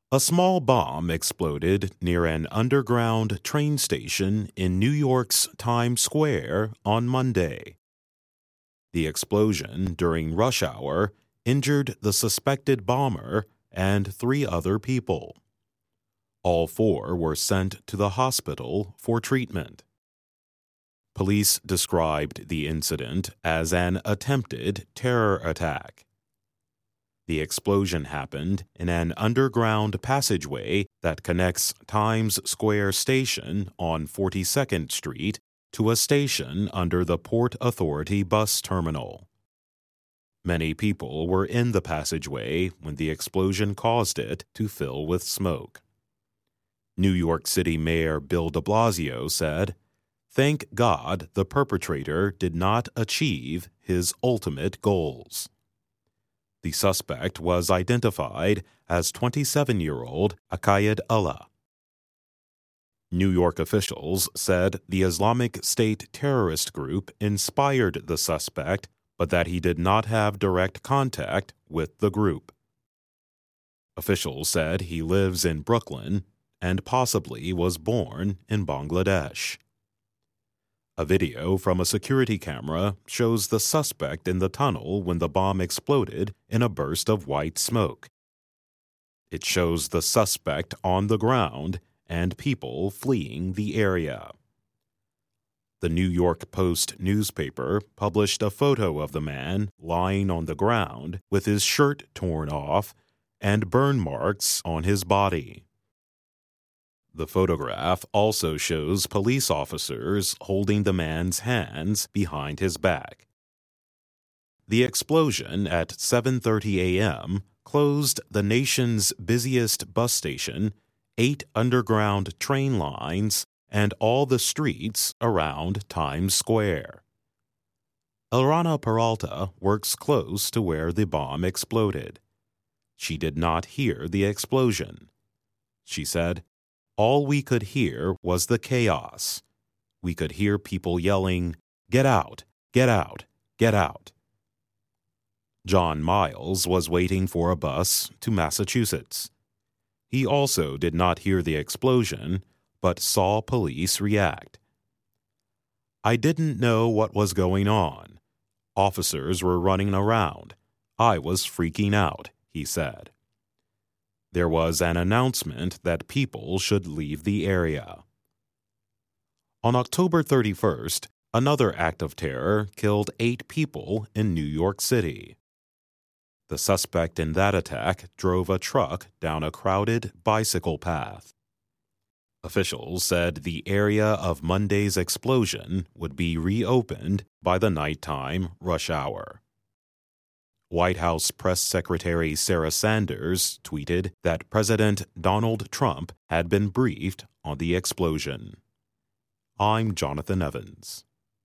A small bomb exploded near an underground train station in New York's Times Square on Monday. The explosion during rush hour injured the suspected bomber and 3 other people. All 4 were sent to the hospital for treatment. Police described the incident as an attempted terror attack. The explosion happened in an underground passageway that connects Times Square Station on 42nd Street to a station under the Port Authority bus terminal. Many people were in the passageway when the explosion caused it to fill with smoke. New York City Mayor Bill de Blasio said, "Thank God the perpetrator did not achieve his ultimate goals." The suspect was identified as 27-year-old Aqaid Ullah. New York officials said the Islamic State terrorist group inspired the suspect, but that he did not have direct contact with the group. Officials said he lives in Brooklyn and possibly was born in Bangladesh. A video from a security camera shows the suspect in the tunnel when the bomb exploded in a burst of white smoke. It shows the suspect on the ground and people fleeing the area. The New York Post newspaper published a photo of the man lying on the ground with his shirt torn off and burn marks on his body. The photograph also shows police officers holding the man's hands behind his back. The explosion at 7:30 a.m. closed the nation's busiest bus station, 8 underground train lines, and all the streets around Times Square. Elrana Peralta works close to where the bomb exploded. She did not hear the explosion. She said, "All we could hear was the chaos. We could hear people yelling, 'Get out! Get out! Get out!'" John Miles was waiting for a bus to Massachusetts. He also did not hear the explosion, but saw police react. "I didn't know what was going on. Officers were running around. I was freaking out," he said. There was an announcement that people should leave the area. On October 31st, another act of terror killed 8 people in New York City. The suspect in that attack drove a truck down a crowded bicycle path. Officials said the area of Monday's explosion would be reopened by the nighttime rush hour. White House Press Secretary Sarah Sanders tweeted that President Donald Trump had been briefed on the explosion. I'm Jonathan Evans.